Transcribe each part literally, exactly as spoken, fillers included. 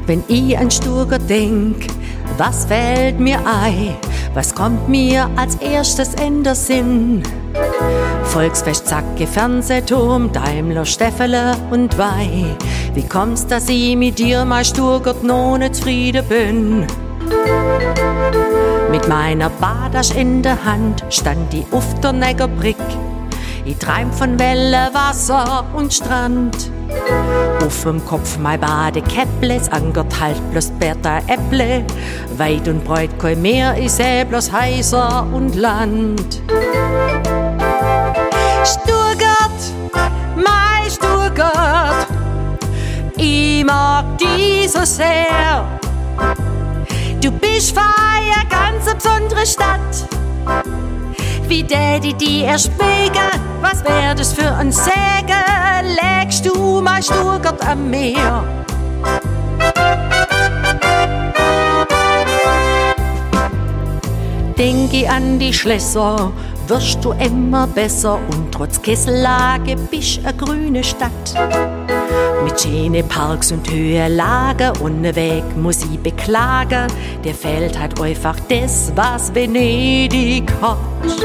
Wenn ich an Stuttgart denk, was fällt mir ein? Was kommt mir als erstes in den Sinn? Volksfest, Zacke, Fernsehturm, Daimler, Steffele und Weih. Wie kommt's, dass ich mit dir mal Stuttgart noch nicht zufrieden bin? Mit meiner Badasch in der Hand stand ich auf der Neckarbrück. Ich träum von Welle, Wasser und Strand. Auf dem Kopf mein Badekäpple, es ankert halt bloß Bertha Äpple. Weit und breit kein Meer, ich seh bloß Häuser und Land. Stuttgart, mein Stuttgart, ich mag dich so sehr. Du bist für eine ganz besondere Stadt. Wie Daddy die erst wegen, was wär das für ein Segen? Legst du mal Stuttgart am Meer? Denke an die Schlösser, wirst du immer besser und trotz Kessellage bist eine grüne Stadt. Mit schönen Parks und Höhenlagen, ohne Weg muss ich beklagen, dir fehlt halt einfach das, was Venedig hat.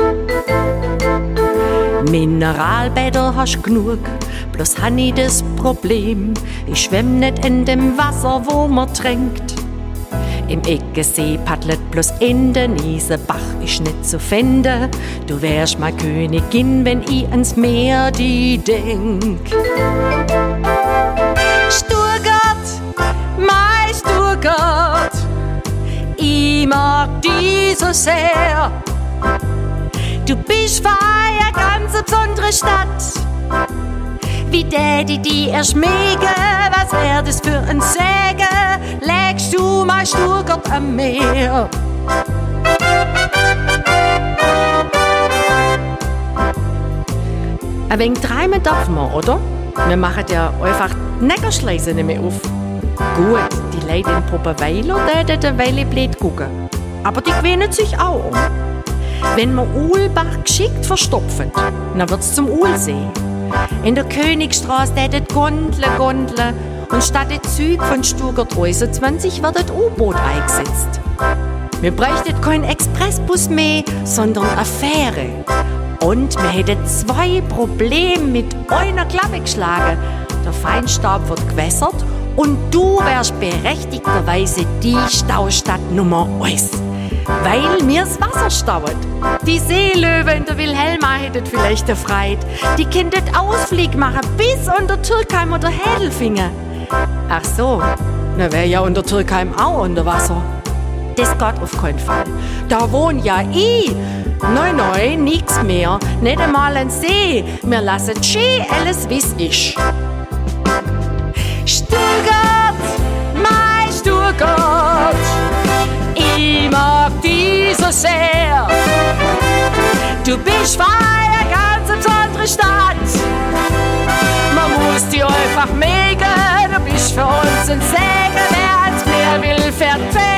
Mineralbäder hast genug, bloß han ich das Problem, ich schwemm nicht in dem Wasser, wo man trinkt. Im Eggesee paddelt bloß in den Isenbach, ist nicht zu finden. Du wärst mal Königin, wenn ich ans Meer die denk. Stuttgart, mein Stuttgart, ich mag dich so sehr. Du bist für eine ganz besondere Stadt. Wie Daddy die erst mege, was wär das für ein Segen? Legst du mal Stuttgart am Meer? Ein wenig träumen darf man, oder? Wir machen ja einfach die Neckarschleuse nicht mehr auf. Gut, die Leute in Poppenweiler, die den Weileblätt gucken. Aber die gewöhnen sich auch um. Wenn man Uhlbach geschickt verstopft, dann wird's zum Uhlsee. In der Königstraße tätet Gondeln, Gondeln und statt der Züge von Stuttgart einundzwanzig wird das U-Boot eingesetzt. Wir bräuchten keinen Expressbus mehr, sondern eine Fähre. Und wir hätten zwei Probleme mit einer Klappe geschlagen. Der Feinstaub wird gewässert und du wärst berechtigterweise die Staustadt Nummer eins. Weil mir's Wasser staut. Die Seelöwe in der Wilhelma hättet vielleicht erfreut. Die könntet Ausflug machen bis unter Türkheim oder Hädelfingen. Ach so, na wär ja unter Türkheim auch unter Wasser. Das geht auf keinen Fall. Da wohn ja ich. Nein, nein, nix mehr. Nicht einmal ein See. Wir lassen schön alles wie's ist. Stuttgart, mein Stuttgart, ich mag dich so sehr. Du bist für eine ganz besondere Stadt. Man muss dich einfach mögen. Du bist für uns ein Segen. Wer ans Meer will, fährt fährt.